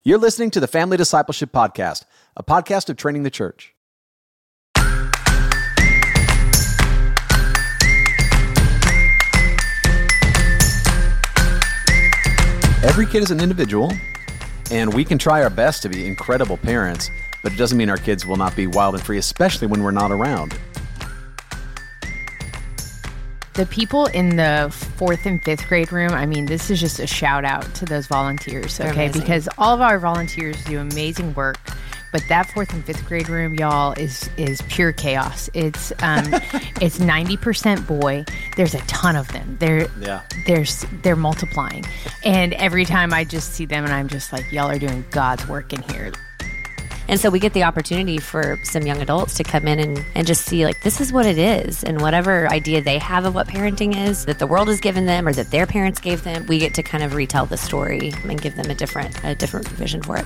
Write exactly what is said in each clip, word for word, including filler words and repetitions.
You're listening to the Family Discipleship Podcast, a podcast of Training the Church. Every kid is an individual, and we can try our best to be incredible parents, but it doesn't mean our kids will not be wild and free, especially when we're not around. The people in the fourth and fifth grade room, I mean, this is just a shout out to those volunteers, okay? Because all of our volunteers do amazing work, but that fourth and fifth grade room, y'all, is is pure chaos. It's um, it's ninety percent boy. There's a ton of them. They're yeah. There's they're multiplying, and every time I just see them, and I'm just like, y'all are doing God's work in here. And so we get the opportunity for some young adults to come in and, and just see, like, this is what it is. And whatever idea they have of what parenting is, that the world has given them or that their parents gave them, we get to kind of retell the story and give them a different, a different vision for it.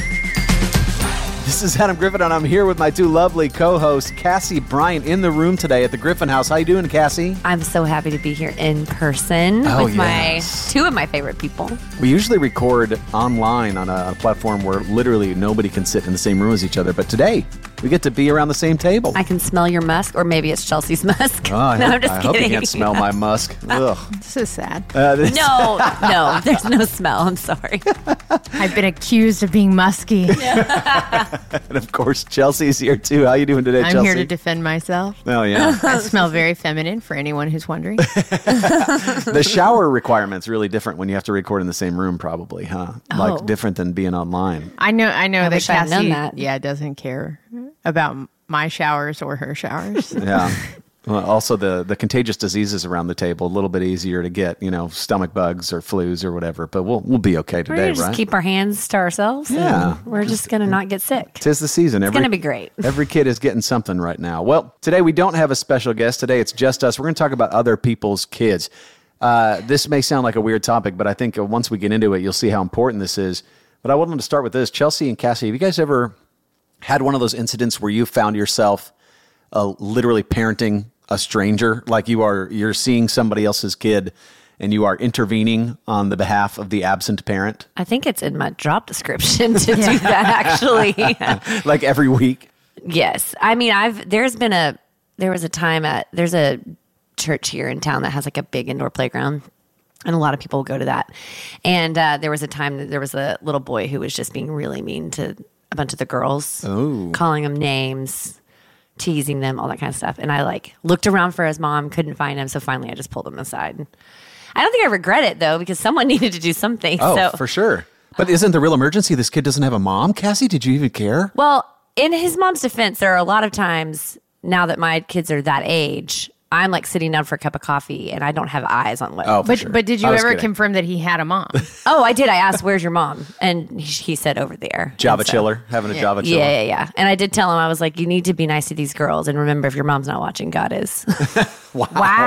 This is Adam Griffin, and I'm here with my two lovely co-hosts, Cassie Bryant, in the room today at the Griffin House. How you doing, Cassie? I'm so happy to be here in person oh, with yes. my two of my favorite people. We usually record online on a, a platform where literally nobody can sit in the same room as each other, but today we get to be around the same table. I can smell your musk, or maybe it's Chelsea's musk. Oh, I, no, hope, I'm just I kidding. hope you can't smell my musk. Ugh. This is sad. Uh, this no, no, there's no smell. I'm sorry. I've been accused of being musky. And of course, Chelsea's here too. How you doing today, I'm Chelsea? here to defend myself. Oh, yeah. I smell very feminine for anyone who's wondering. The shower requirement's really different when you have to record in the same room, probably, huh? Oh. Like different than being online. I know I know I that wish I had known Cassie that. yeah, doesn't care about my showers or her showers. Yeah. Well, also, the, the contagious diseases around the table, a little bit easier to get, you know, stomach bugs or flus or whatever. But we'll we'll be okay We're today, gonna just right? keep our hands to ourselves. Yeah. And we're just going to not get sick. Tis the season. It's Every, going to be great. Every kid is getting something right now. Well, today we don't have a special guest. Today it's just us. We're going to talk about other people's kids. Uh, this may sound like a weird topic, but I think once we get into it, you'll see how important this is. But I wanted to start with this. Chelsea and Cassie, have you guys ever had one of those incidents where you found yourself uh, literally parenting a stranger? Like you are, you're seeing somebody else's kid and you are intervening on the behalf of the absent parent? I think it's in my job description to do that, actually. Like every week? Yes. I mean, I've, there's been a, there was a time at, there's a church here in town that has like a big indoor playground. And a lot of people go to that. And uh, there was a time that there was a little boy who was just being really mean to a bunch of the girls, oh. calling them names, teasing them, all that kind of stuff. And I like looked around for his mom, couldn't find him. So finally I just pulled him aside. I don't think I regret it though, because someone needed to do something. Oh, so. for sure. But isn't the real emergency this kid doesn't have a mom? Cassie, did you even care? Well, in his mom's defense, there are a lot of times now that my kids are that age, I'm like sitting down for a cup of coffee and I don't have eyes on what. Oh, for But sure. but did you I was ever kidding. confirm that he had a mom? Oh, I did. I asked, "Where's your mom?" And he, he said, "Over there." Java And so- chiller, having a Java chiller. Yeah, yeah, yeah. And I did tell him, I was like, you need to be nice to these girls. And remember, if your mom's not watching, God is. Wow.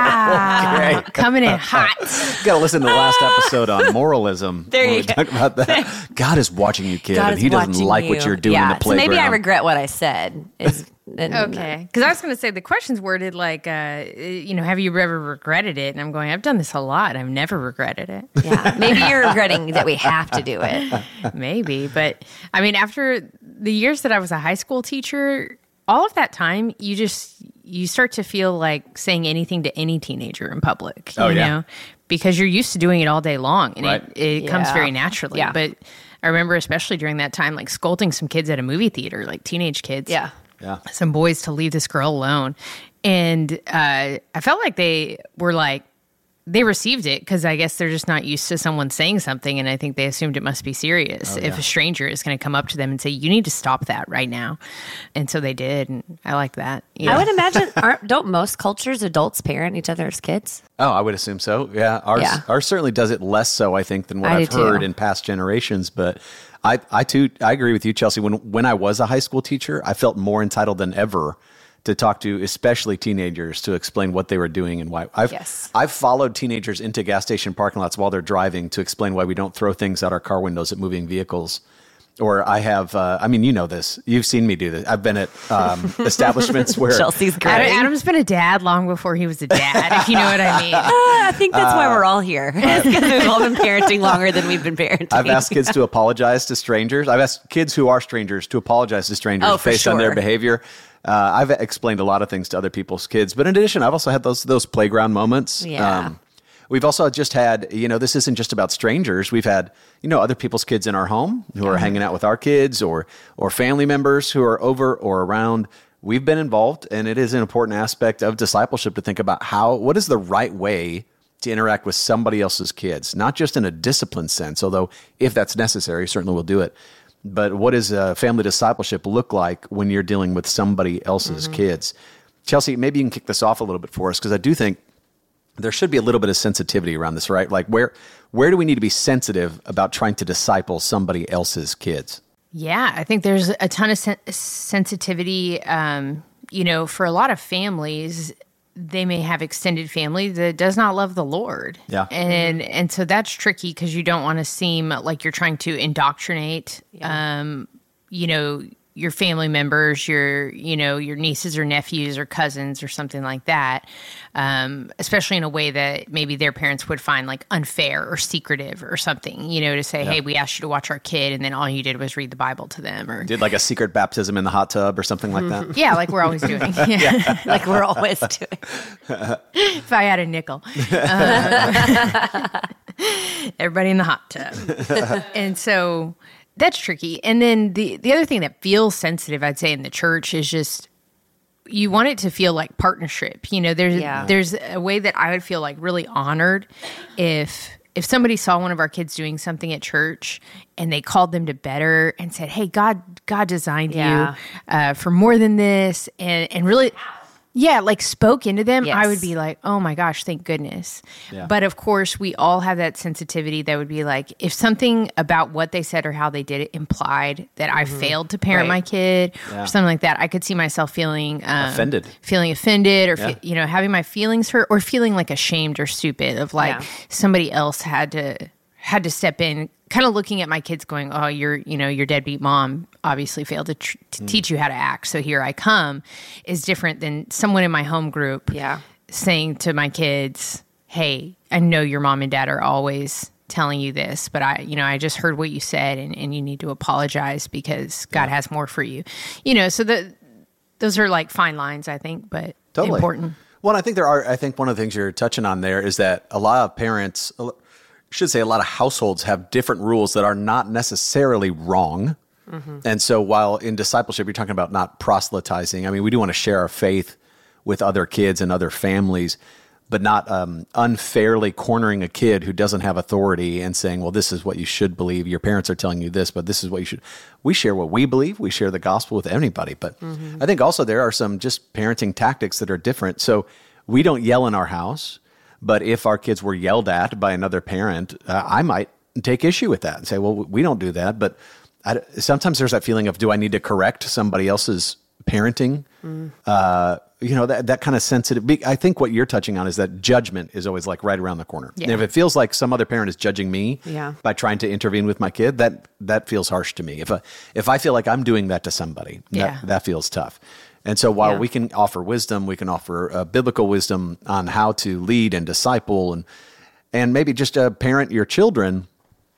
Wow. Okay. Coming in hot. Got to listen to the last episode on moralism. There where you we go. talk about that. God is watching you, kid, God and is he doesn't watching like you. what you're doing yeah. in the playground. So maybe I regret what I said. Is and, Okay. Because I was going to say the question's worded like, uh, you know, have you ever regretted it? And I'm going, I've done this a lot. I've never regretted it. Yeah. Maybe you're regretting that we have to do it. Maybe. But I mean, after the years that I was a high school teacher, all of that time, you just, you start to feel like saying anything to any teenager in public, Oh, you yeah. know, because you're used to doing it all day long and Right. it, it comes Yeah. very naturally. Yeah. But I remember especially during that time, like scolding some kids at a movie theater, like teenage kids. Yeah. Yeah. Some boys to leave this girl alone. And uh, I felt like they were like, they received it because I guess they're just not used to someone saying something. And I think they assumed it must be serious Oh, if yeah. a stranger is going to come up to them and say, you need to stop that right now. And so they did. And I like that. You I know? would imagine, aren't, don't most cultures, adults parent each other as kids? Oh, I would assume so. Yeah. Ours, Yeah. ours certainly does it less so, I think, than what I I've do too. heard in past generations. But I, I too, I agree with you, Chelsea. When when I was a high school teacher, I felt more entitled than ever to talk to, especially teenagers, to explain what they were doing and why. I've Yes. I've followed teenagers into gas station parking lots while they're driving to explain why we don't throw things out our car windows at moving vehicles. or I have, uh, I mean, you know this. You've seen me do this. I've been at um, establishments where... Chelsea's great. Adam, Adam's been a dad long before he was a dad, if you know what I mean. Uh, I think that's uh, why we're all here. Because we've all been parenting longer than we've been parenting. I've asked kids to apologize to strangers. I've asked kids who are strangers to apologize to strangers oh, based sure. on their behavior. Uh, I've explained a lot of things to other people's kids. But in addition, I've also had those those playground moments. Yeah. Um, We've also just had, you know, this isn't just about strangers. We've had, you know, other people's kids in our home who are hanging out with our kids, or or family members who are over or around. We've been involved, and it is an important aspect of discipleship to think about how, what is the right way to interact with somebody else's kids, not just in a disciplined sense, although if that's necessary, certainly we'll do it. But what does a family discipleship look like when you're dealing with somebody else's mm-hmm. kids? Chelsea, maybe you can kick this off a little bit for us, because I do think there should be a little bit of sensitivity around this, right? Like where where do we need to be sensitive about trying to disciple somebody else's kids? Yeah, I think there's a ton of sen- sensitivity. Um, you know, for a lot of families, they may have extended family that does not love the Lord. Yeah. And and so that's tricky because you don't want to seem like you're trying to indoctrinate, yeah. um, you know, your family members, your, you know, your nieces or nephews or cousins or something like that, um, especially in a way that maybe their parents would find like unfair or secretive or something, you know, to say, yeah. hey, we asked you to watch our kid and then all you did was read the Bible to them. Or did like a secret baptism in the hot tub or something like that. Yeah, like we're always doing. Yeah. yeah. Like we're always doing. If I had a nickel. Uh, everybody in the hot tub. And so... that's tricky. And then the, the other thing that feels sensitive, I'd say, in the church is just you want it to feel like partnership. You know, there's yeah. there's a way that I would feel like really honored if if somebody saw one of our kids doing something at church and they called them to better and said, hey, God God designed yeah. you uh, for more than this, and, and really... yeah, like spoke into them, yes. I would be like, oh my gosh, thank goodness. Yeah. But of course, we all have that sensitivity that would be like, if something about what they said or how they did it implied that I mm-hmm. failed to parent right. my kid yeah. or something like that, I could see myself feeling um, offended, feeling offended, or yeah. fe- you know, having my feelings hurt, or feeling like ashamed or stupid of like yeah. somebody else had to had to step in. Kind of looking at my kids going, oh, your, you know, your deadbeat mom obviously failed to, tr- to mm. teach you how to act, so here I come, is different than someone in my home group yeah. saying to my kids, hey, I know your mom and dad are always telling you this, but I, you know, I just heard what you said, and, and you need to apologize because God yeah. has more for you. You know, so the, those are like fine lines, I think, but totally important. Well, I think there are, I think one of the things you're touching on there is that a lot of parents... should say a lot of households have different rules that are not necessarily wrong. Mm-hmm. And so while in discipleship, you're talking about not proselytizing. I mean, we do want to share our faith with other kids and other families, but not um, unfairly cornering a kid who doesn't have authority and saying, well, this is what you should believe. Your parents are telling you this, but this is what you should. We share what we believe. We share the gospel with anybody. But mm-hmm. I think also there are some just parenting tactics that are different. So we don't yell in our house. But if our kids were yelled at by another parent, uh, I might take issue with that and say, well, we don't do that. But I, sometimes there's that feeling of, do I need to correct somebody else's parenting? Mm. Uh, you know, that, that kind of sensitive. I think what you're touching on is that judgment is always like right around the corner. Yeah. And if it feels like some other parent is judging me yeah. by trying to intervene with my kid, that that feels harsh to me. If I, if I feel like I'm doing that to somebody, yeah. that, that feels tough. And so while yeah. we can offer wisdom, we can offer uh, biblical wisdom on how to lead and disciple and and maybe just uh, parent your children,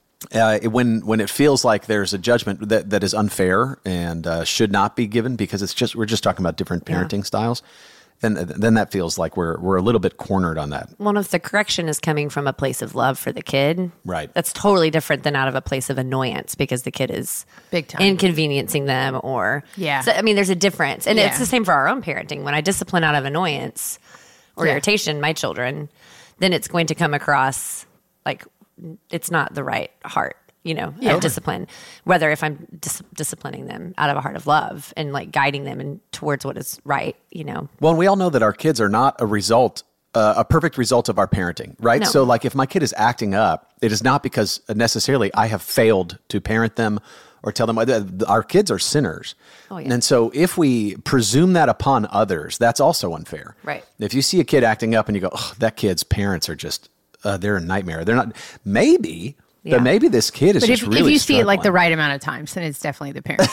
uh, when when it feels like there's a judgment that, that is unfair and uh, should not be given because it's just we're just talking about different parenting yeah. styles, then then that feels like we're we're a little bit cornered on that. Well, if the correction is coming from a place of love for the kid, right, that's totally different than out of a place of annoyance because the kid is big time inconveniencing them, or yeah. So, I mean, there's a difference, and yeah. it's the same for our own parenting. When I discipline out of annoyance or yeah. irritation, my children, then it's going to come across like it's not the right heart. You know, yeah. of discipline, whether if I'm dis- disciplining them out of a heart of love and like guiding them in, towards what is right, you know. Well, and we all know that our kids are not a result, uh, a perfect result of our parenting, right? No. So like if my kid is acting up, it is not because necessarily I have failed to parent them or tell them. Our kids are sinners. Oh, yeah. And so if we presume that upon others, that's also unfair. Right. If you see a kid acting up and you go, oh, that kid's parents are just, uh, they're a nightmare. They're not, maybe... Yeah. But maybe this kid is But just if, really if you see it like the struggling. right amount of times, then it's definitely the parents.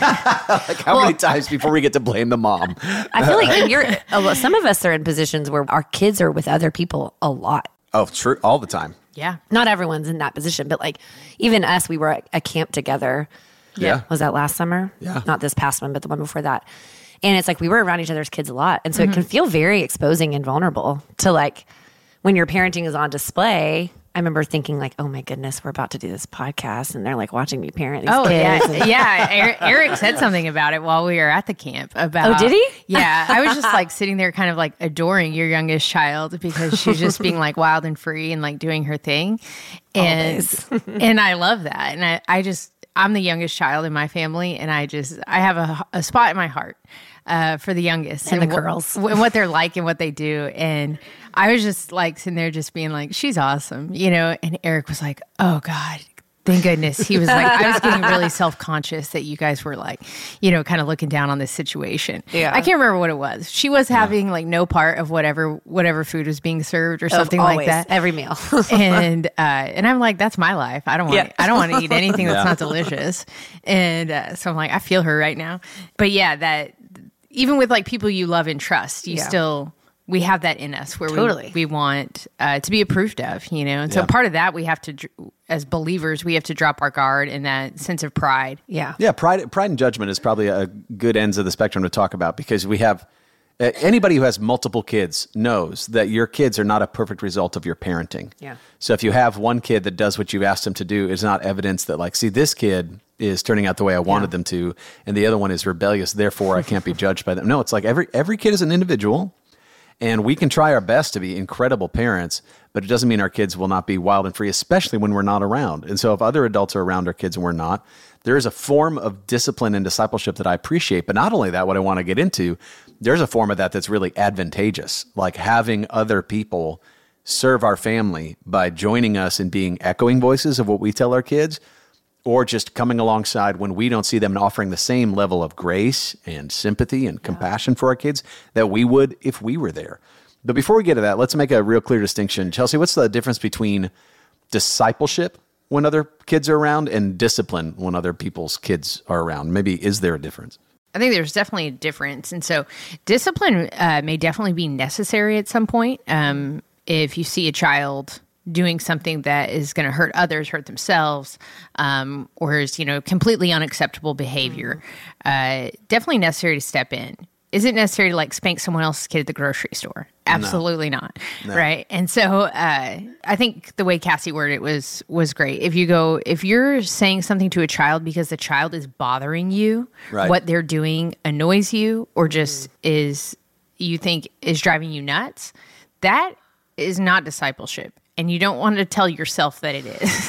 Like how many times before we get to blame the mom? I feel like in your, a lo- some of us are in positions where our kids are with other people a lot. Oh, true. All the time. Yeah. Not everyone's in that position, but like even us, we were at a camp together. Yeah. Was that last summer? Yeah. Not this past one, but the one before that. And it's like we were around each other's kids a lot. And so Mm-hmm. it can feel very exposing and vulnerable to like when your parenting is on display. I remember thinking like, oh my goodness, we're about to do this podcast and they're like watching me parent these Oh, kids. yeah. Yeah. Eric, Eric said something about it while we were at the camp. About, Oh, did he? Yeah. I was just like sitting there kind of like adoring your youngest child because she's just being like wild and free and like doing her thing. And, and I love that. And I, I just, I'm the youngest child in my family. And I just, I have a, a spot in my heart uh, for the youngest. And the wh- girls. and what they're like and what they do. And I was just like sitting there just being like, she's awesome, you know? And Eric was like, oh God, thank goodness. He was like, I was getting really self-conscious that you guys were like, you know, kind of looking down on this situation. Yeah. I can't remember what it was. She was having like no part of whatever, whatever food was being served or something like Always, that. every meal. and, uh, and I'm like, that's my life. I don't want, Yeah. I don't want to eat anything that's Yeah. not delicious. And, uh, so I'm like, I feel her right now. But yeah, that even with like people you love and trust, you Yeah. still, we have that in us where Totally. we, we want uh, to be approved of, you know? And so Yeah. part of that, we have to, dr- as believers, we have to drop our guard and that sense of pride. Yeah. Yeah, pride, pride and judgment is probably a good ends of the spectrum to talk about because we have uh, anybody who has multiple kids knows that your kids are not a perfect result of your parenting. Yeah. So if you have one kid that does what you've asked them to do, it's not evidence that like, see, this kid is turning out the way I wanted Yeah. them to, and the other one is rebellious. Therefore, I can't be judged by them. No, it's like every every kid is an individual. And we can try our best to be incredible parents, but it doesn't mean our kids will not be wild and free, especially when we're not around. And so if other adults are around our kids and we're not, there is a form of discipline and discipleship that I appreciate. But not only that, what I want to get into, there's a form of that that's really advantageous, like having other people serve our family by joining us and being echoing voices of what we tell our kids, or just coming alongside when we don't see them and offering the same level of grace and sympathy and compassion for our kids that we would if we were there. But before we get to that, let's make a real clear distinction. Chelsea, what's the difference between discipleship when other kids are around and discipline when other people's kids are around? Maybe is there a difference? I think there's definitely a difference. And so discipline uh, may definitely be necessary at some point. Um, if you see a child doing something that is going to hurt others, hurt themselves, um, or is, you know, completely unacceptable behavior, uh, definitely necessary to step in. Is it necessary to like spank someone else's kid at the grocery store? Absolutely not. Right. And so uh, I think the way Cassie worded it was was great. If you go, if you're saying something to a child because the child is bothering you, Right. what they're doing annoys you, or just is you think is driving you nuts, that is not discipleship. And you don't want to tell yourself that it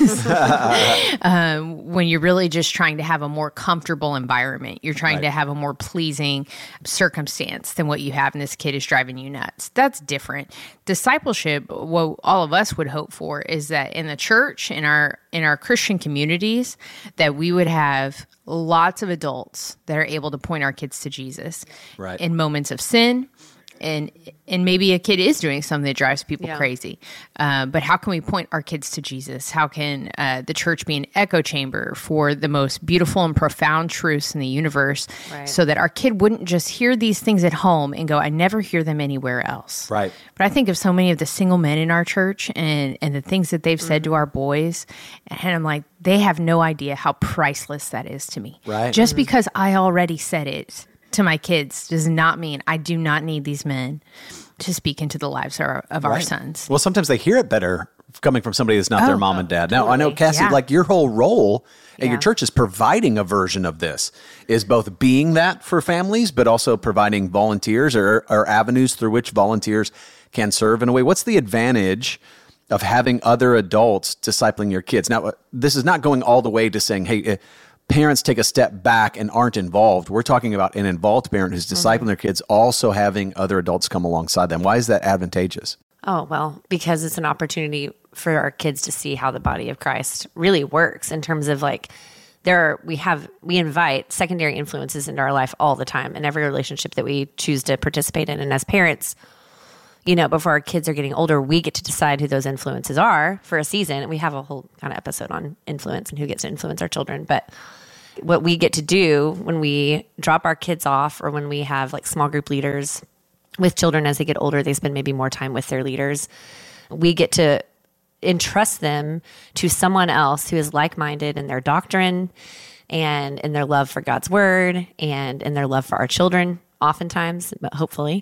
is. um, when you're really just trying to have a more comfortable environment, you're trying Right. to have a more pleasing circumstance than what you have, and this kid is driving you nuts. That's different. Discipleship, what all of us would hope for, is that in the church, in our in our Christian communities, that we would have lots of adults that are able to point our kids to Jesus Right. in moments of sin. And and maybe a kid is doing something that drives people Yeah. crazy. Uh, but how can we point our kids to Jesus? How can uh, the church be an echo chamber for the most beautiful and profound truths in the universe, Right. so that our kid wouldn't just hear these things at home and go, I never hear them anywhere else. Right. But I think of so many of the single men in our church and, and the things that they've said to our boys. And I'm like, they have no idea how priceless that is to me. Right. Just because I already said it to my kids does not mean I do not need these men to speak into the lives of our, of our Right. sons. Well, sometimes they hear it better coming from somebody that's not their Oh, mom and dad. Now, I know, totally. Cassie, Yeah. like your whole role at Yeah. your church is providing a version of this, is both being that for families, but also providing volunteers or, or avenues through which volunteers can serve in a way. What's the advantage of having other adults discipling your kids? Now, uh, this is not going all the way to saying, hey, uh, parents take a step back and aren't involved. We're talking about an involved parent who's discipling Mm-hmm. their kids, also having other adults come alongside them. Why is that advantageous? Oh, well, because it's an opportunity for our kids to see how the body of Christ really works in terms of like there are, we have we invite secondary influences into our life all the time in every relationship that we choose to participate in. And as parents, you know, before our kids are getting older, we get to decide who those influences are for a season. And we have a whole kind of episode on influence and who gets to influence our children. But what we get to do when we drop our kids off, or when we have like small group leaders with children as they get older, they spend maybe more time with their leaders. We get to entrust them to someone else who is like-minded in their doctrine and in their love for God's word and in their love for our children, oftentimes, but hopefully.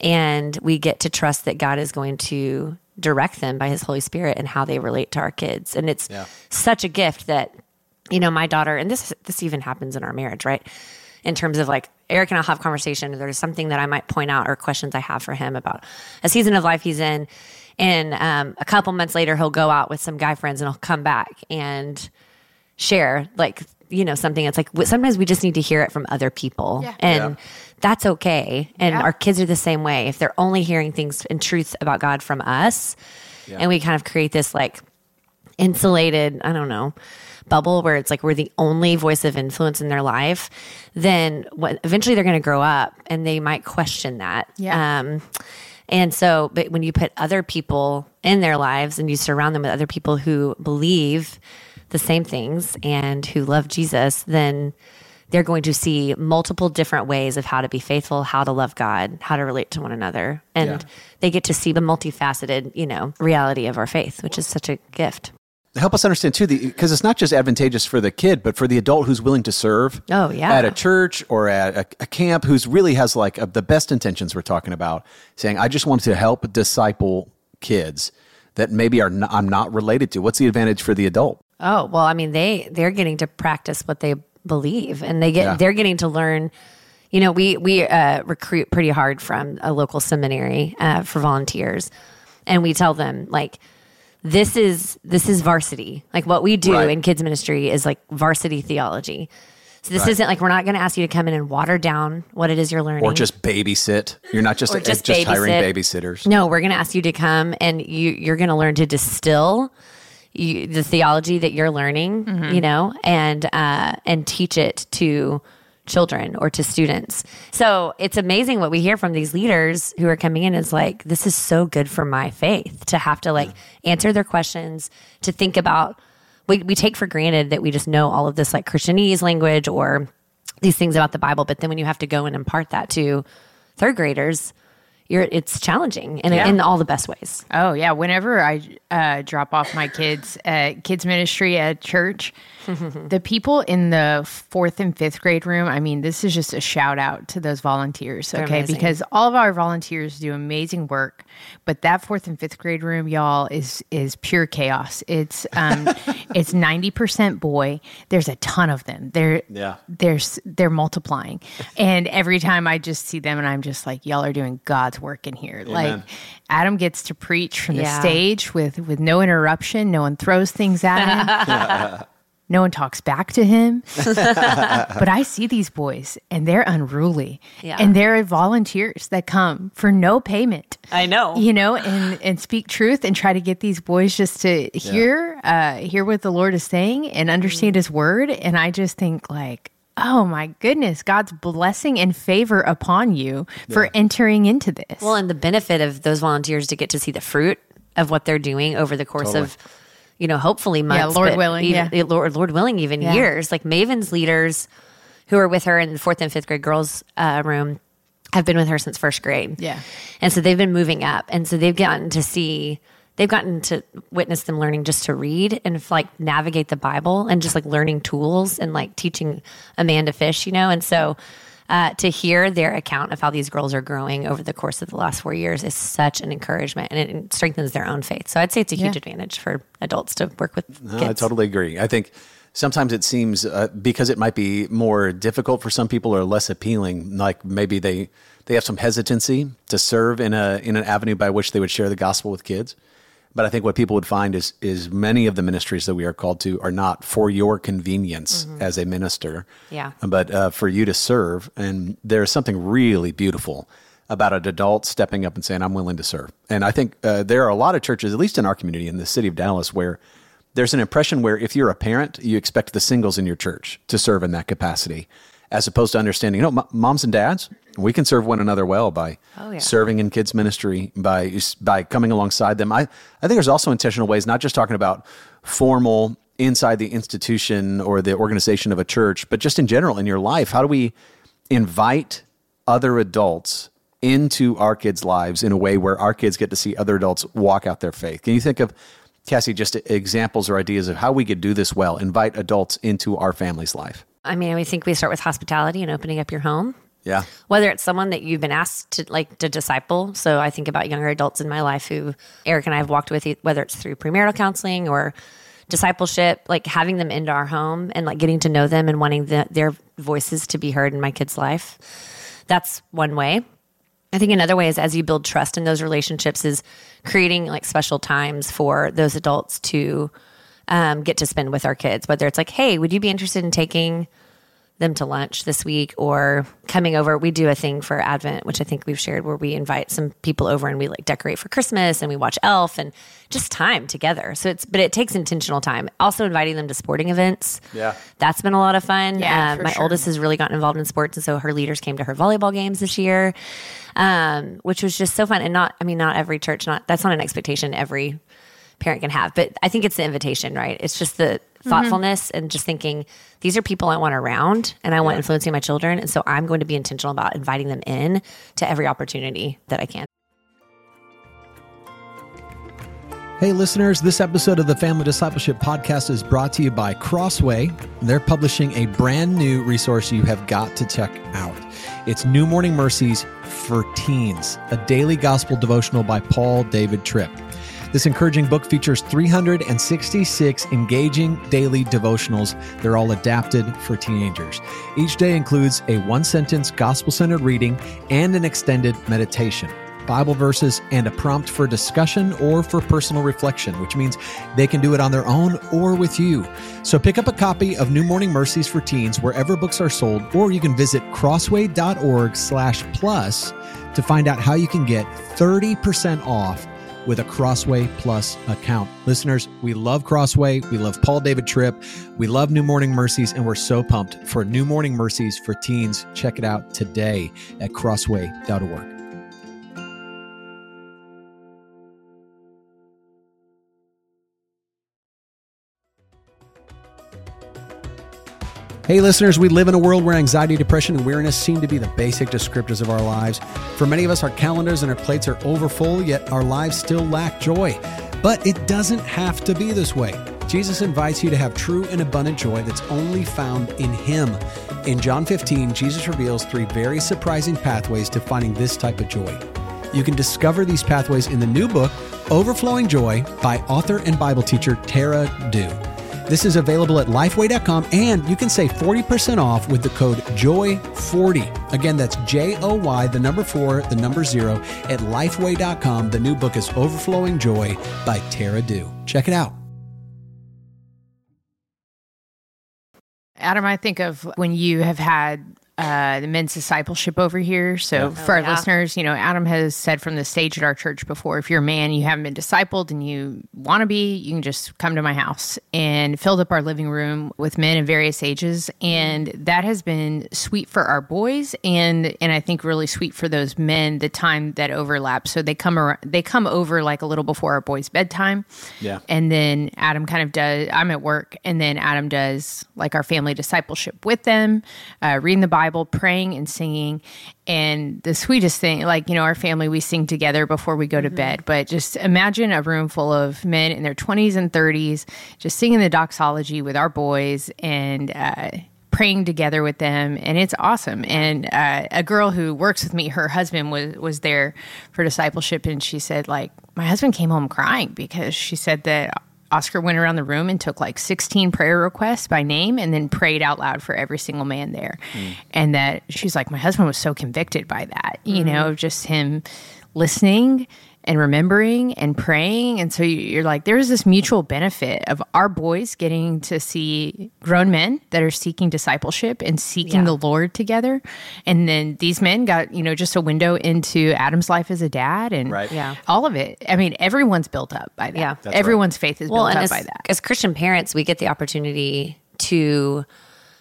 And we get to trust that God is going to direct them by his Holy Spirit and how they relate to our kids. And it's yeah. such a gift that, you know, my daughter, and this this even happens in our marriage, right? In terms of like, Eric and I'll have conversation, or there's something that I might point out or questions I have for him about a season of life he's in. And um, a couple months later, he'll go out with some guy friends and he'll come back and share like, you know, something. It's like, sometimes we just need to hear it from other people yeah. and yeah. that's okay. And yeah. our kids are the same way. If they're only hearing things and truth about God from us yeah. and we kind of create this like insulated, I don't know, bubble where it's like we're the only voice of influence in their life, then what, eventually they're going to grow up and they might question that. Yeah. Um, and so, but when you put other people in their lives and you surround them with other people who believe the same things and who love Jesus, then they're going to see multiple different ways of how to be faithful, how to love God, how to relate to one another. And yeah. they get to see the multifaceted, you know, reality of our faith, which is such a gift. Help us understand too, because it's not just advantageous for the kid, but for the adult who's willing to serve oh, yeah. at a church or at a, a camp, who's really has like a, the best intentions we're talking about, saying, I just want to help disciple kids that maybe are not, I'm not related to. What's the advantage for the adult? Oh, well, I mean, they, they're getting to practice what they believe, and they get, yeah. they're getting to learn. You know, we, we uh, recruit pretty hard from a local seminary uh, for volunteers, and we tell them like, This is this is varsity. Like what we do right. in kids ministry is like varsity theology. So this right. isn't like, we're not going to ask you to come in and water down what it is you're learning. Or just babysit. You're not just, or just, just babysit. hiring babysitters. No, we're going to ask you to come and you, you're going to learn to distill you, the theology that you're learning, mm-hmm. you know, and uh, and teach it to children or to students. So it's amazing what we hear from these leaders who are coming in is like, this is so good for my faith to have to like yeah. answer their questions, to think about, we, we take for granted that we just know all of this like Christianese language or these things about the Bible. But then when you have to go and impart that to third graders, you're, it's challenging and yeah. in all the best ways. Oh yeah. Whenever I uh, drop off my kids at kids ministry at church, the people in the fourth and fifth grade room, I mean, this is just a shout out to those volunteers. They're okay. amazing. Because all of our volunteers do amazing work, but that fourth and fifth grade room, y'all, is, is pure chaos. It's, um, it's ninety percent boy. There's a ton of them. They're, yeah. there's, they're multiplying. And every time I just see them and I'm just like, y'all are doing God's work in here. Amen. Like Adam gets to preach from the Yeah. stage with, with no interruption. No one throws things at him. No one talks back to him. But I see these boys and they're unruly. Yeah. And there are volunteers that come for no payment. I know. You know, and, and speak truth and try to get these boys just to hear, yeah. uh, hear what the Lord is saying and understand mm-hmm. his word. And I just think like, oh my goodness, God's blessing and favor upon you yeah. for entering into this. Well, and the benefit of those volunteers to get to see the fruit of what they're doing over the course Totally. of, you know, hopefully months. Yeah, Lord but willing, even, yeah. Lord, Lord willing, even Yeah. years. Like Maven's leaders who are with her in the fourth and fifth grade girls' uh, room have been with her since first grade. Yeah. And so they've been moving up. And so they've gotten to see, they've gotten to witness them learning just to read and like navigate the Bible and just like learning tools and like teaching a man to fish, you know? And so uh, to hear their account of how these girls are growing over the course of the last four years is such an encouragement, and it strengthens their own faith. So I'd say it's a huge Yeah. advantage for adults to work with No, kids. I totally agree. I think sometimes it seems uh, because it might be more difficult for some people or less appealing, like maybe they, they have some hesitancy to serve in a in an avenue by which they would share the gospel with kids. But I think what people would find is is many of the ministries that we are called to are not for your convenience mm-hmm. as a minister, Yeah. but uh, for you to serve. And there's something really beautiful about an adult stepping up and saying, I'm willing to serve. And I think uh, there are a lot of churches, at least in our community in the city of Dallas, where there's an impression where if you're a parent, you expect the singles in your church to serve in that capacity. as opposed to understanding, you know, m- moms and dads, we can serve one another well by Oh, yeah. serving in kids ministry, by by coming alongside them. I, I think there's also intentional ways, not just talking about formal inside the institution or the organization of a church, but just in general in your life. How do we invite other adults into our kids' lives in a way where our kids get to see other adults walk out their faith? Can you think of, Cassie, just examples or ideas of how we could do this well, invite adults into our family's life? I mean, I think we start with hospitality and opening up your home. Yeah. Whether it's someone that you've been asked to like to disciple. So I think about younger adults in my life who Eric and I have walked with, whether it's through premarital counseling or discipleship, like having them into our home and like getting to know them and wanting the, their voices to be heard in my kid's life. That's one way. I think another way is as you build trust in those relationships is creating like special times for those adults to um, get to spend with our kids, whether it's like, hey, would you be interested in taking them to lunch this week or coming over? We do a thing for Advent, which I think we've shared, where we invite some people over and we like decorate for Christmas and we watch Elf and just time together. So it's, but it takes intentional time. Also inviting them to sporting events. Yeah. That's been a lot of fun. Yeah, Um, for my sure. oldest has really gotten involved in sports. And so her leaders came to her volleyball games this year, um, which was just so fun. And not, I mean, not every church, not, that's not an expectation every parent can have, but I think it's the invitation, right? It's just the thoughtfulness and just thinking, these are people I want around and I want influencing my children. And so I'm going to be intentional about inviting them in to every opportunity that I can. Hey listeners, this episode of the Family Discipleship Podcast is brought to you by Crossway. They're publishing a brand new resource you have got to check out. It's New Morning Mercies for Teens, a daily gospel devotional by Paul David Tripp. This encouraging book features three hundred sixty-six engaging daily devotionals. They're all adapted for teenagers. Each day includes a one-sentence gospel-centered reading and an extended meditation, Bible verses, and a prompt for discussion or for personal reflection, which means they can do it on their own or with you. So pick up a copy of New Morning Mercies for Teens wherever books are sold, or you can visit crossway.org slash plus to find out how you can get thirty percent off with a Crossway Plus account. Listeners, we love Crossway. We love Paul David Tripp. We love New Morning Mercies, and we're so pumped for New Morning Mercies for Teens. Check it out today at crossway dot org. Hey listeners, we live in a world where anxiety, depression, and weariness seem to be the basic descriptors of our lives. For many of us, our calendars and our plates are overfull, yet our lives still lack joy. But it doesn't have to be this way. Jesus invites you to have true and abundant joy that's only found in Him. In John fifteen, Jesus reveals three very surprising pathways to finding this type of joy. You can discover these pathways in the new book, Overflowing Joy, by author and Bible teacher Tara Dew. This is available at lifeway dot com, and you can save forty percent off with the code joy forty. Again, that's J O Y, the number four, the number zero, at lifeway dot com. The new book is Overflowing Joy by Tara Dew. Check it out. Adam, I think of when you have had uh, the men's discipleship over here. So for our yeah. listeners, you know, Adam has said from the stage at our church before, if you're a man, you haven't been discipled and you want to be, you can just come to my house, and filled up our living room with men in various ages. And that has been sweet for our boys, and and I think really sweet for those men, the time that overlaps. So they come around, they come over like a little before our boys' bedtime. Yeah. And then Adam kind of does, I'm at work, and then Adam does like our family discipleship with them, uh, reading the Bible, praying and singing. And the sweetest thing, like, you know, our family, we sing together before we go to bed. But just imagine a room full of men in their twenties and thirties, just singing the doxology with our boys and uh, praying together with them. And it's awesome. And uh, a girl who works with me, her husband was, was there for discipleship. And she said, like, my husband came home crying because she said that Oscar went around the room and took like sixteen prayer requests by name and then prayed out loud for every single man there. Mm. And that she's like, my husband was so convicted by that, you mm-hmm. know, just him listening and remembering and praying. And so you're like, there's this mutual benefit of our boys getting to see grown men that are seeking discipleship and seeking Yeah. the Lord together. And then these men got, you know, just a window into Adam's life as a dad and Right. Yeah. all of it. I mean, everyone's built up by that. Yeah. That's Everyone's faith is Well, built and up as, by that. as Christian parents, we get the opportunity to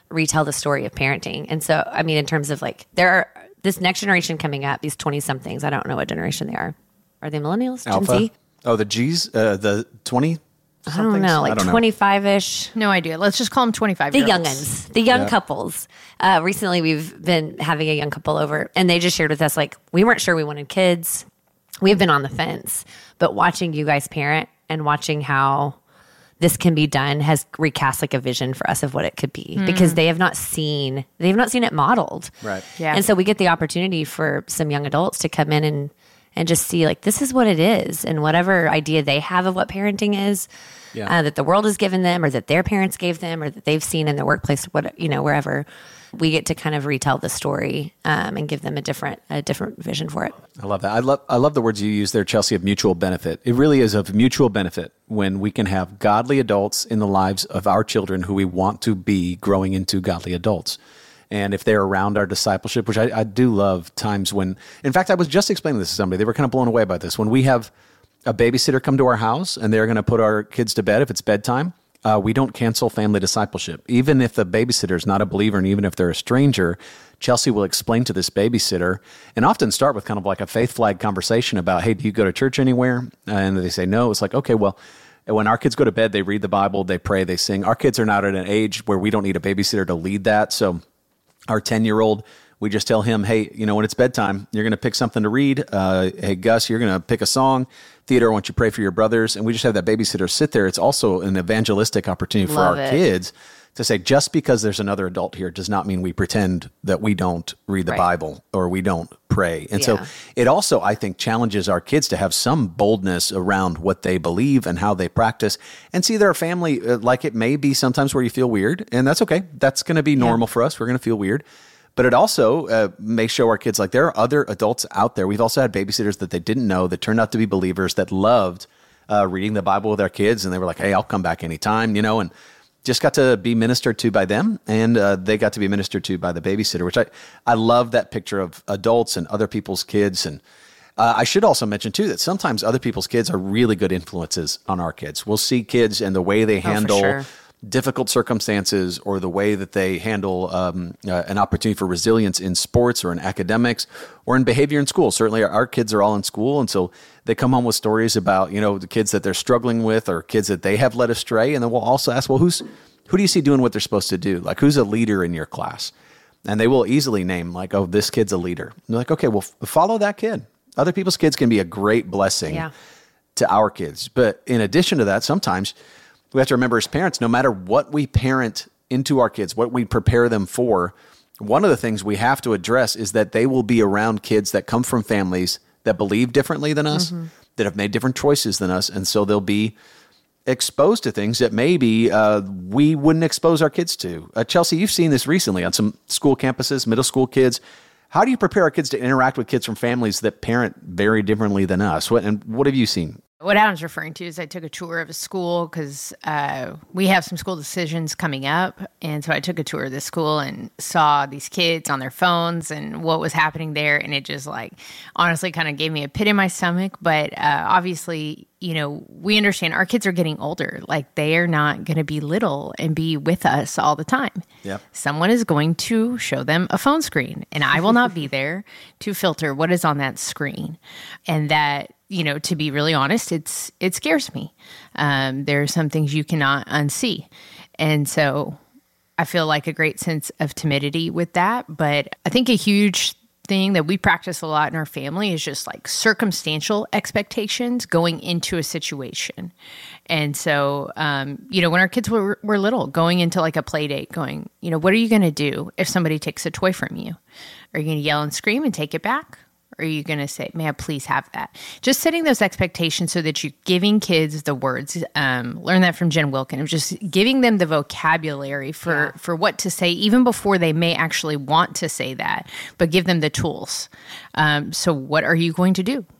retell the story of parenting. And so, I mean, in terms of like, there are this next generation coming up, these twenty somethings, I don't know what generation they are. Are they millennials? Alpha? Gen Z? Oh, the G's, uh, the twenty I don't know, like twenty-five-ish. No idea. Let's just call them twenty-five The year olds. youngins, the young Yeah. couples. Uh, recently, we've been having a young couple over, and they just shared with us, like, we weren't sure we wanted kids. We've been on the fence, but watching you guys parent and watching how this can be done has recast like a vision for us of what it could be, because they have not seen, they have not seen it modeled. Right. Yeah. And so we get the opportunity for some young adults to come in and, and just see like, this is what it is. And whatever idea they have of what parenting is, Yeah. uh, that the world has given them or that their parents gave them or that they've seen in their workplace, what, you know, wherever, we get to kind of retell the story um, and give them a different, a different vision for it. I love that. I love I love the words you use there, Chelsea, of mutual benefit. It really is of mutual benefit when we can have godly adults in the lives of our children who we want to be growing into godly adults. And if they're around our discipleship, which I, I do love times when, in fact, I was just explaining this to somebody. They were kind of blown away by this. When we have a babysitter come to our house and they're going to put our kids to bed if it's bedtime, Uh, we don't cancel family discipleship. Even if the babysitter is not a believer and even if they're a stranger, Chelsea will explain to this babysitter and often start with kind of like a faith flag conversation about, hey, do you go to church anywhere? And they say no. It's like, okay, well, when our kids go to bed, they read the Bible, they pray, they sing. Our kids are not at an age where we don't need a babysitter to lead that. So our ten-year-old, we just tell him, hey, you know, when it's bedtime, you're going to pick something to read. Uh, hey, Gus, you're going to pick a song. Theodore, I want you to pray for your brothers. And we just have that babysitter sit there. It's also an evangelistic opportunity for Love our it. kids to say, just because there's another adult here does not mean we pretend that we don't read the Right. Bible or we don't pray. And Yeah. so it also, I think, challenges our kids to have some boldness around what they believe and how they practice and see their family uh, like it may be sometimes where you feel weird. And that's okay. That's going to be normal for us. We're going to feel weird. But it also uh, may show our kids like there are other adults out there. We've also had babysitters that they didn't know that turned out to be believers that loved uh, reading the Bible with their kids. And they were like, hey, I'll come back anytime, you know, and just got to be ministered to by them. And uh, they got to be ministered to by the babysitter, which I, I love that picture of adults and other people's kids. And uh, I should also mention, too, that sometimes other people's kids are really good influences on our kids. We'll see kids and the way they handle sure. difficult circumstances or the way that they handle um, uh, an opportunity for resilience in sports or in academics or in behavior in school. Certainly our, our kids are all in school. And so they come home with stories about, you know, the kids that they're struggling with or kids that they have led astray. And then we'll also ask, well, who's, who do you see doing what they're supposed to do? Like, who's a leader in your class? And they will easily name like, oh, this kid's a leader. And they're like, okay, well, f- follow that kid. Other people's kids can be a great blessing Yeah. to our kids. But in addition to that, sometimes we have to remember as parents, no matter what we parent into our kids, what we prepare them for, one of the things we have to address is that they will be around kids that come from families that believe differently than us, Mm-hmm. that have made different choices than us. And so they'll be exposed to things that maybe uh, we wouldn't expose our kids to. Uh, Chelsea, you've seen this recently on some school campuses, middle school kids. How do you prepare our kids to interact with kids from families that parent very differently than us? What, and what have you seen? What Adam's referring to is I took a tour of a school because uh, we have some school decisions coming up. And so I took a tour of this school and saw these kids on their phones and what was happening there. And it just like, honestly kind of gave me a pit in my stomach. But uh, obviously, you know, we understand our kids are getting older. Like they are not going to be little and be with us all the time. Yep. Someone is going to show them a phone screen and I will not be there to filter what is on that screen. And that, you know, to be really honest, it's it scares me. Um, there are some things you cannot unsee. And so I feel like a great sense of timidity with that. But I think a huge thing that we practice a lot in our family is just like circumstantial expectations going into a situation. And so, um, you know, when our kids were, were little, going into like a play date, going, you know, what are you going to do if somebody takes a toy from you? Are you going to yell and scream and take it back? Or are you going to say, may I please have that? Just setting those expectations so that you're giving kids the words. Um, learn that from Jen Wilkin. Of just giving them the vocabulary for, Yeah. for what to say, even before they may actually want to say that, but give them the tools. Um, so what are you going to do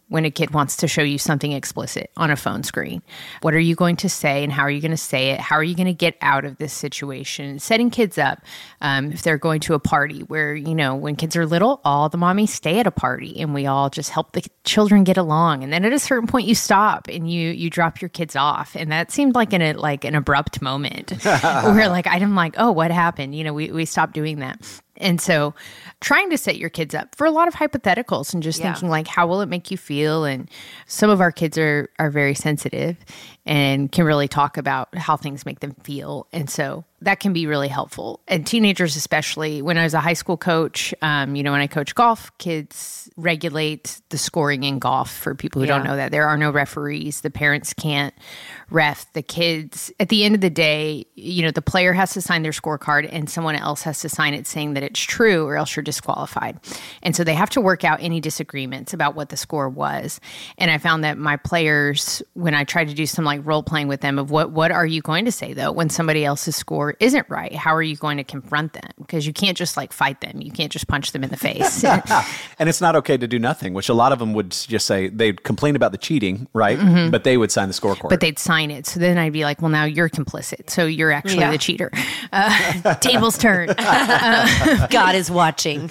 when a kid wants to show you something explicit on a phone screen? What are you going to say and how are you going to say it? How are you going to get out of this situation? Setting kids up, um, if they're going to a party where, you know, when kids are little, all the mommies stay at a party and we all just help the children get along. And then at a certain point you stop and you you drop your kids off. And that seemed like an, like an abrupt moment where like, I'm like, oh, what happened? You know, we, we stopped doing that. And so trying to set your kids up for a lot of hypotheticals and just yeah. thinking like, how will it make you feel? And some of our kids are are very sensitive and can really talk about how things make them feel. And so that can be really helpful. And teenagers, especially when I was a high school coach, um, you know, when I coach golf, kids regulate the scoring in golf. For people who yeah. don't know that, there are no referees. The parents can't ref the kids. At the end of the day, you know, the player has to sign their scorecard and someone else has to sign it saying that it's true or else you're disqualified. And so they have to work out any disagreements about what the score was. And I found that my players, when I tried to do some like role playing with them of what, what are you going to say though, when somebody else's score isn't right, how are you going to confront them? Because you can't just like fight them. You can't just punch them in the face. And it's not okay to do nothing, which a lot of them would just say, they'd complain about the cheating, right? Mm-hmm. But they would sign the scorecard. But they'd sign it. So then I'd be like, well, now you're complicit. So you're actually yeah. the cheater. Uh, tables turn. Uh, God is watching.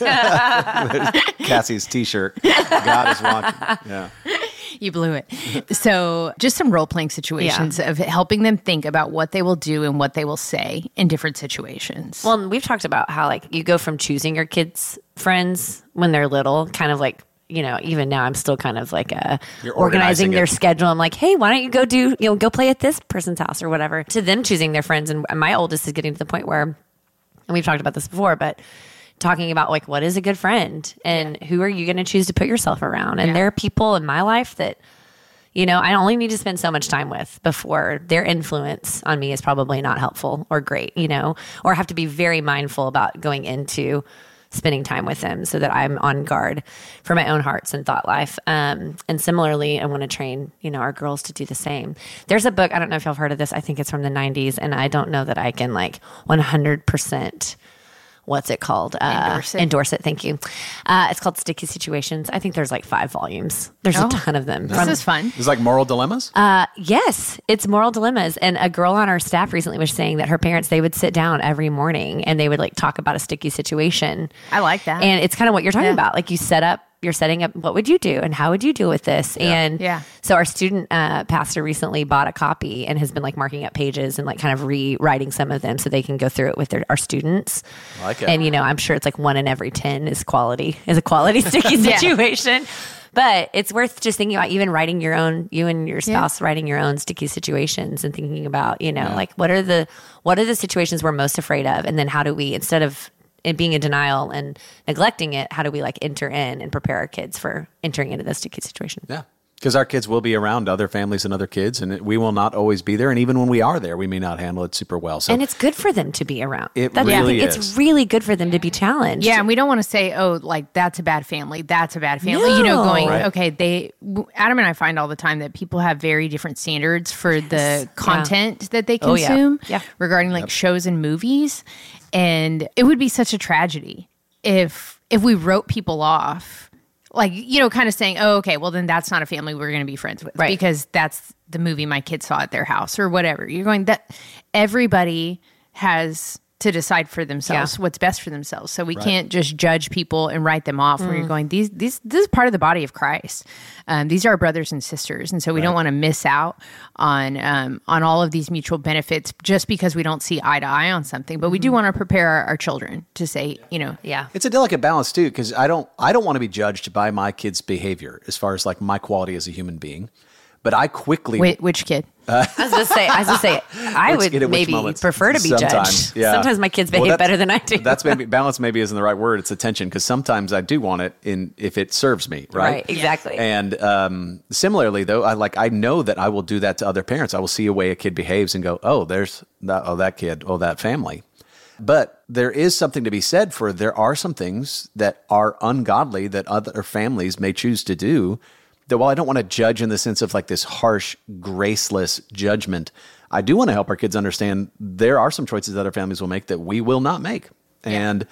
Cassie's t-shirt. God is watching. Yeah. You blew it. So just some role-playing situations yeah. of helping them think about what they will do and what they will say in different situations. Well, and we've talked about how like you go from choosing your kids' friends when they're little, kind of like, you know, even now I'm still kind of like uh, organizing, organizing their schedule. I'm like, hey, why don't you go do, you know, go play at this person's house or whatever, to them choosing their friends. And my oldest is getting to the point where, and we've talked about this before, but talking about like, what is a good friend and yeah. who are you going to choose to put yourself around? And yeah. there are people in my life that, you know, I only need to spend so much time with before their influence on me is probably not helpful or great, you know, or have to be very mindful about going into spending time with them so that I'm on guard for my own hearts and thought life. Um, and similarly, I want to train, you know, our girls to do the same. There's a book, I don't know if y'all have heard of this. I think it's from the nineties, and I don't know that I can like one hundred percent what's it called? Uh, endorse it. Endorse it. Thank you. Uh, it's called Sticky Situations. I think there's like five volumes. There's oh, a ton of them. This from, is fun. It's like moral dilemmas? Uh, yes, it's moral dilemmas. And a girl on our staff recently was saying that her parents, they would sit down every morning and they would like talk about a sticky situation. I like that. And it's kind of what you're talking yeah. about. Like you set up, you're setting up, what would you do and how would you deal with this? Yeah. And yeah. so our student uh, pastor recently bought a copy and has been like marking up pages and like kind of rewriting some of them so they can go through it with their, our students. I like it. And, you know, I'm sure it's like one in every ten is quality, is a quality sticky yeah. situation. But it's worth just thinking about even writing your own, you and your spouse yeah. writing your own sticky situations and thinking about, you know, yeah. like what are the, what are the situations we're most afraid of? And then how do we, instead of and being in denial and neglecting it, how do we like enter in and prepare our kids for entering into this sticky situation? Yeah. Because our kids will be around other families and other kids, and it, we will not always be there. And even when we are there, we may not handle it super well. So, and it's good for them to be around. It that's really is. It's really good for them to be challenged. Yeah, and we don't want to say, oh, like, that's a bad family. That's a bad family. No. You know, going, right. okay, they, Adam and I find all the time that people have very different standards for yes. the content yeah. that they consume oh, yeah. Yeah. regarding like yep. shows and movies. And it would be such a tragedy if if we wrote people off, like, you know, kind of saying, oh, okay, well, then that's not a family we're going to be friends with right. because that's the movie my kids saw at their house or whatever. You're going, that everybody has to decide for themselves yeah. what's best for themselves. So we right. can't just judge people and write them off mm. where you're going, these, these, this is part of the body of Christ. Um, these are our brothers and sisters. And so we right. don't want to miss out on, um, on all of these mutual benefits just because we don't see eye to eye on something, but mm-hmm. we do want to prepare our, our children to say, you know, yeah, it's a delicate balance too. Cause I don't, I don't want to be judged by my kid's behavior as far as like my quality as a human being, but I quickly, Wait, which kid? Uh, I was going to say, I was going to say, I would maybe prefer to be sometimes, judged. Yeah. Sometimes my kids behave well, better than I do. That's maybe balance. Maybe isn't the right word. It's attention because sometimes I do want it in if it serves me, right? Right, exactly. And um, similarly, though, I like I know that I will do that to other parents. I will see a way a kid behaves and go, oh, there's that, oh that kid, oh that family. But there is something to be said for there are some things that are ungodly that other families may choose to do. That while I don't want to judge in the sense of like this harsh, graceless judgment, I do want to help our kids understand there are some choices that our families will make that we will not make. Yeah. And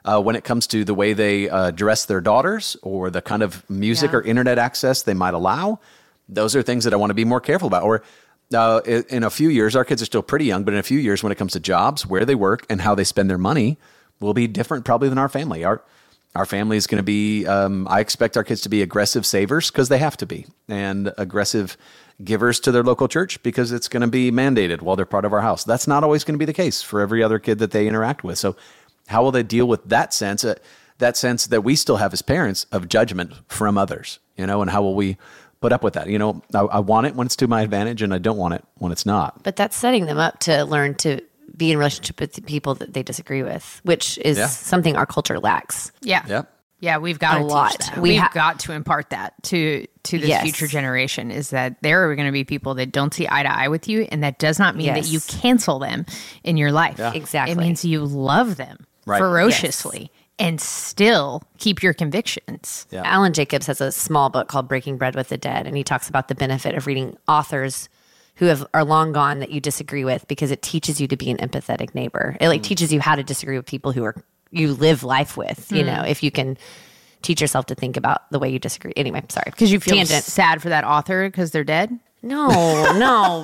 Uh, when it comes to the way they uh, dress their daughters or the kind of music Yeah. or internet access they might allow, those are things that I want to be more careful about. Or uh, in, in a few years, our kids are still pretty young, but in a few years when it comes to jobs, where they work and how they spend their money will be different probably than our family. Our Our family is going to be, um, I expect our kids to be aggressive savers because they have to be, and aggressive givers to their local church because it's going to be mandated while they're part of our house. That's not always going to be the case for every other kid that they interact with. So how will they deal with that sense, uh, that sense that we still have as parents of judgment from others, you know, and how will we put up with that? You know, I, I want it when it's to my advantage and I don't want it when it's not. But that's setting them up to learn to be in relationship with the people that they disagree with, which is Yeah. something our culture lacks. Yeah. Yeah. Yeah, we've got A to lot. teach that. We We've ha- got to impart that to to this Yes. future generation, is that there are going to be people that don't see eye to eye with you, and that does not mean that Yes. you cancel them in your life. Exactly. It means you love them Right. ferociously and still keep your convictions. Yeah. Alan Jacobs has a small book called Breaking Bread with the Dead, and he talks about the benefit of reading authors who have are long gone that you disagree with, because it teaches you to be an empathetic neighbor. It like teaches you how to disagree with people who are you live life with. You know, if you can teach yourself to think about the way you disagree. Anyway, sorry, Because you feel Tangent. sad for that author because they're dead? No, no.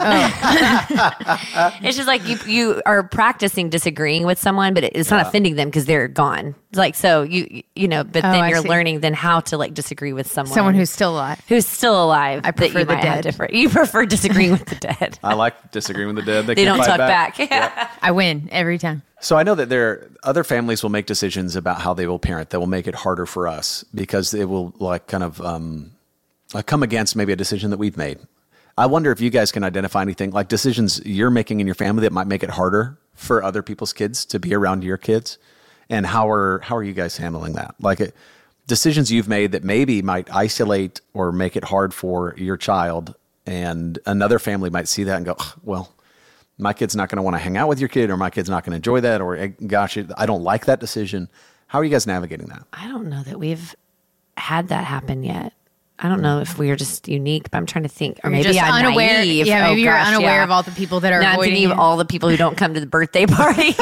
It's just like you you are practicing disagreeing with someone, but it's not offending them because they're gone. It's like, so you you know, but Oh, then I you're see. learning then how to like disagree with someone Someone who's still alive. who's still alive. I that prefer you the might have dead. different- You prefer disagreeing with the dead. I like disagreeing with the dead. They can't don't fight talk back. I win every time. So I know that there other families will make decisions about how they will parent that will make it harder for us because it will like kind of um, like come against maybe a decision that we've made. I wonder if you guys can identify anything like decisions you're making in your family that might make it harder for other people's kids to be around your kids, and how are how are you guys handling that? Like it, decisions you've made that maybe might isolate or make it hard for your child, and another family might see that and go, "Ugh, well, my kid's not going to want to hang out with your kid, or my kid's not going to enjoy that, or eh, gosh, I don't like that decision." How are you guys navigating that? I don't know that we've had that happen yet. I don't know if we are just unique, but I'm trying to think. Or You're maybe just I'm unaware. naive. Yeah, maybe Oh, you're gosh, unaware yeah. of all the people that are Now I'm avoiding thinking of you. all the people who don't come to the birthday parties.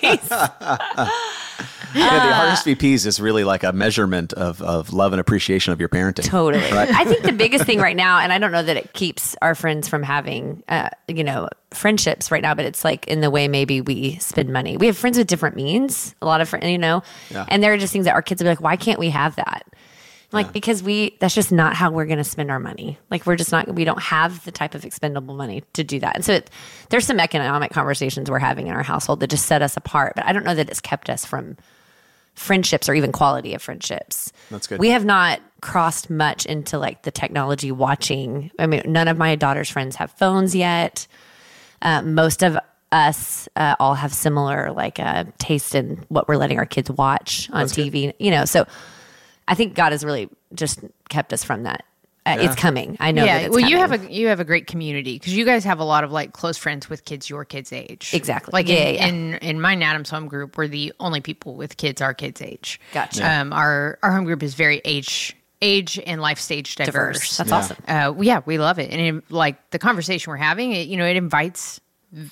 Yeah, the R S V Ps is really like a measurement of, of love and appreciation of your parenting. Totally. Right? I think the biggest thing right now, and I don't know that it keeps our friends from having, uh, you know, friendships right now, but it's like in the way maybe we spend money. We have friends with different means, a lot of friends, you know, Yeah. and there are just things that our kids will be like, why can't we have that? Like, because we, that's just not how we're going to spend our money. Like, we're just not, we don't have the type of expendable money to do that. And so it, there's some economic conversations we're having in our household that just set us apart. But I don't know that it's kept us from friendships or even quality of friendships. That's good. We have not crossed much into like the technology watching. I mean, none of my daughter's friends have phones yet. Uh, most of us uh, all have similar like uh, taste in what we're letting our kids watch on T V. You know, so I think God has really just kept us from that. Uh, Yeah. It's coming. I know. that Yeah, it's well, you coming. have a you have a great community because you guys have a lot of like close friends with kids your kids' age. Exactly. Like Yeah, in, yeah, yeah. in in my Adams home group, we're the only people with kids our kids' age. Gotcha. Um, our our home group is very age age and life stage diverse. diverse. That's Yeah. awesome. Uh, yeah, we love it, and it, like the conversation we're having, it, you know, it invites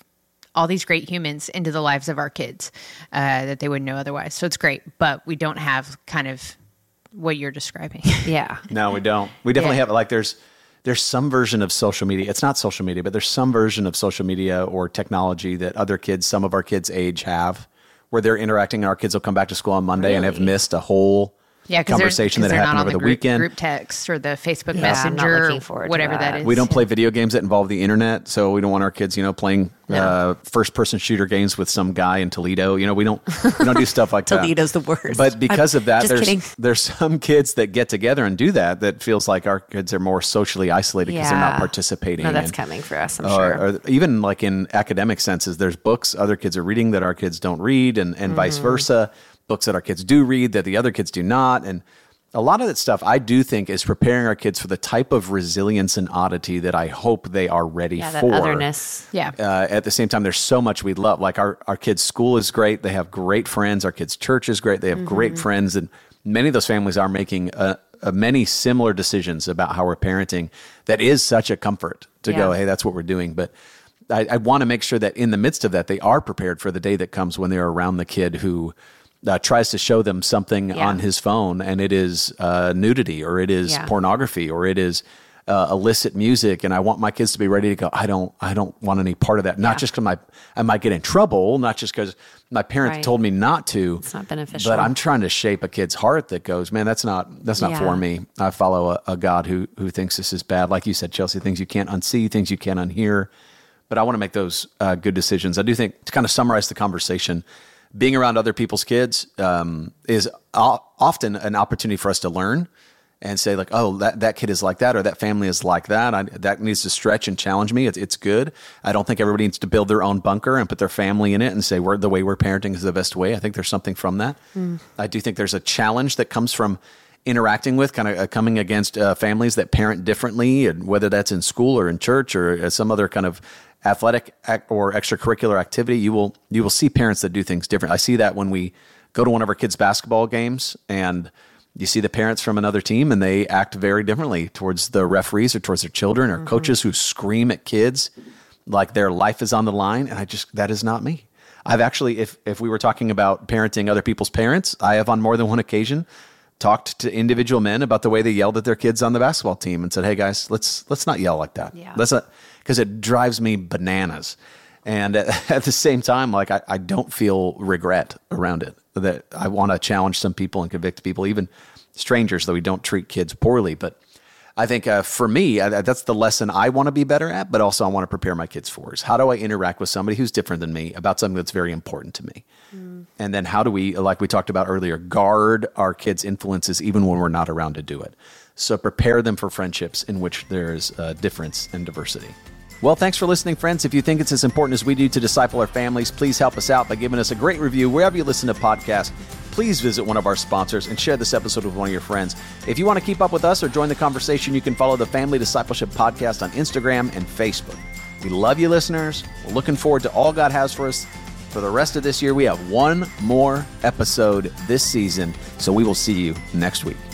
all these great humans into the lives of our kids uh, that they wouldn't know otherwise. So it's great, but we don't have kind of what you're describing. Yeah. No, we don't. We definitely Yeah. have like there's there's some version of social media. It's not social media, but there's some version of social media or technology that other kids, some of our kids' age have, where they're interacting. Our kids will come back to school on Monday and have Really? missed a whole Yeah, because conversation that they're happened not over on the, the group, weekend. group text or the Facebook Yeah, I'm not Messenger, looking forward or to whatever that. that is. We don't play video games that involve the internet, so we don't want our kids, you know, playing No. uh, first-person shooter games with some guy in Toledo. You know, we don't we don't do stuff like that. Toledo's the worst. But because I'm of that, just there's kidding. there's some kids that get together and do that. That feels like our kids are more socially isolated because they're not Yeah. participating. No, that's and- coming for us, I'm or, sure. or even like in academic senses, there's books other kids are reading that our kids don't read, and, and vice Mm-hmm. versa. Books that our kids do read that the other kids do not, and a lot of that stuff I do think is preparing our kids for the type of resilience and oddity that I hope they are ready yeah, that for. otherness. Yeah. Uh, at the same time, there's so much we love. Like our, our kids' school is great. They have great friends. Our kids' church is great. They have great Mm-hmm. friends. And many of those families are making uh, uh, many similar decisions about how we're parenting. That is such a comfort to go, Yeah. hey, that's what we're doing. But I, I want to make sure that in the midst of that, they are prepared for the day that comes when they're around the kid who uh, tries to show them something Yeah. on his phone, and it is uh, nudity, or it is Yeah. pornography, or it is uh, illicit music, and I want my kids to be ready to go, I don't I don't want any part of that. Not Yeah. just because my I might get in trouble, not just because my parents Right. told me not to. It's not beneficial. But I'm trying to shape a kid's heart that goes, man, that's not that's not Yeah. for me. I follow a, a God who who thinks this is bad. Like you said, Chelsea, things you can't unsee, things you can't unhear. But I want to make those uh, good decisions. I do think, to kind of summarize the conversation, being around other people's kids um, is o- often an opportunity for us to learn and say, like, oh, that, that kid is like that, or that family is like that. I, that needs to stretch and challenge me. It's, it's good. I don't think everybody needs to build their own bunker and put their family in it and say, we're, the way we're parenting is the best way. I think there's something from that. Mm. I do think there's a challenge that comes from interacting with, kind of uh, coming against uh, families that parent differently, and whether that's in school or in church or uh, some other kind of athletic ac- or extracurricular activity, you will you will see parents that do things different. I see that when we go to one of our kids' basketball games, and you see the parents from another team, and they act very differently towards the referees or towards their children, or mm-hmm. coaches who scream at kids like their life is on the line. And I just, that is not me. I've actually, if if we were talking about parenting other people's parents, I have on more than one occasion talked to individual men about the way they yelled at their kids on the basketball team and said, hey guys, let's let's not yell like that. Yeah. Let's not, because it drives me bananas. And at, at the same time, like I, I don't feel regret around it, that I want to challenge some people and convict people, even strangers, though we don't treat kids poorly. But I think uh, for me, I, that's the lesson I want to be better at, but also I want to prepare my kids for is how do I interact with somebody who's different than me about something that's very important to me? Mm. And then how do we, like we talked about earlier, guard our kids' influences even when we're not around to do it? So prepare them for friendships in which there's uh, difference and diversity. Well, thanks for listening, friends. If you think it's as important as we do to disciple our families, please help us out by giving us a great review wherever you listen to podcasts. Please visit one of our sponsors and share this episode with one of your friends. If you want to keep up with us or join the conversation, you can follow the Family Discipleship Podcast on Instagram and Facebook. We love you, listeners. We're looking forward to all God has for us for the rest of this year. We have one more episode this season, so we will see you next week.